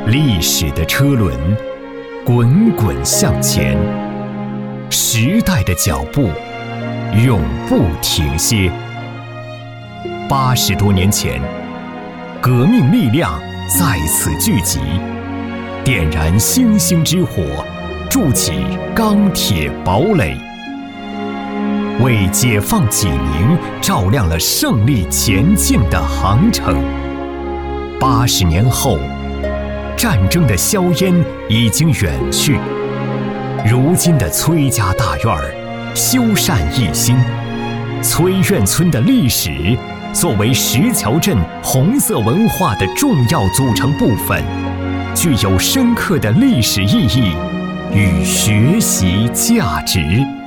历史的车轮滚滚向前，时代的脚步永不停歇。80多年前，革命力量在此聚集，点燃星星之火，筑起钢铁堡垒，为解放济宁照亮了胜利前进的航程。80年后，战争的硝烟已经远去，如今的崔家大院修缮一新，崔院村的历史作为石桥镇红色文化的重要组成部分，具有深刻的历史意义与学习价值。